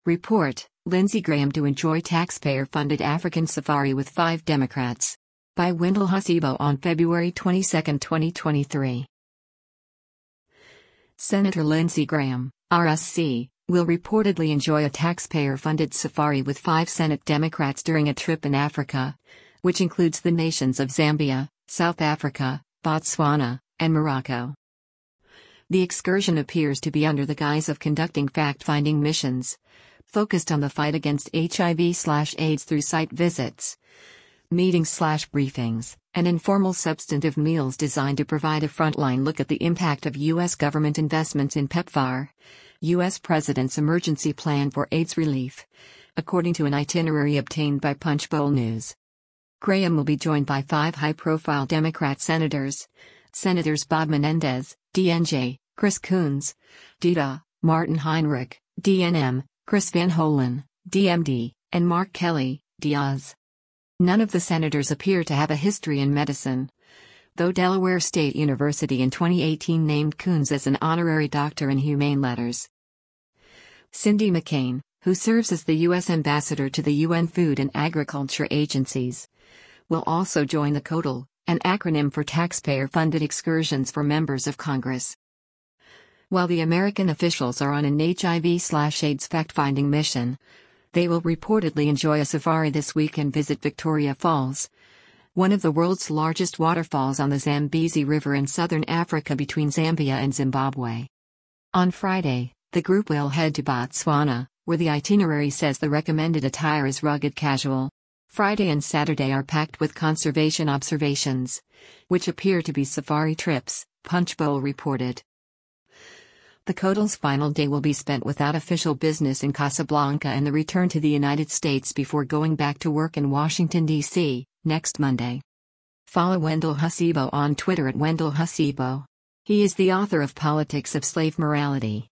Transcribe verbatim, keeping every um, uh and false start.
Report, Lindsey Graham to enjoy taxpayer-funded African safari with five Democrats. By Wendell Hasibo on February twenty-second, twenty twenty-three. Senator Lindsey Graham, R S C, will reportedly enjoy a taxpayer-funded safari with five Senate Democrats during a trip in Africa, which includes the nations of Zambia, South Africa, Botswana, and Morocco. The excursion appears to be under the guise of conducting fact-finding missions, focused on the fight against H I V/AIDS through site visits, meetings/briefings, and informal substantive meals designed to provide a frontline look at the impact of U S government investments in PEPFAR, U S President's emergency plan for AIDS relief, according to an itinerary obtained by Punchbowl News. Graham will be joined by five high-profile Democrat senators, Senators Bob Menendez, D N J, Chris Coons, D D A, Martin Heinrich, D N M, Chris Van Hollen, D M D, and Mark Kelly, Diaz. None of the senators appear to have a history in medicine, though Delaware State University in twenty eighteen named Coons as an honorary doctor in humane letters. Cindy McCain, who serves as the U S ambassador to the U N Food and Agriculture Agencies, will also join the COTAL, an acronym for Taxpayer-Funded Excursions for Members of Congress. While the American officials are on an H I V/AIDS fact-finding mission, they will reportedly enjoy a safari this week and visit Victoria Falls, one of the world's largest waterfalls on the Zambezi River in southern Africa between Zambia and Zimbabwe. On Friday, the group will head to Botswana, where the itinerary says the recommended attire is rugged casual. Friday and Saturday are packed with conservation observations, which appear to be safari trips, Punchbowl reported. The COTAL's final day will be spent without official business in Casablanca and the return to the United States before going back to work in Washington, D C, next Monday. Follow Wendell Hasibo on Twitter at Wendell Hasibo. He is the author of Politics of Slave Morality.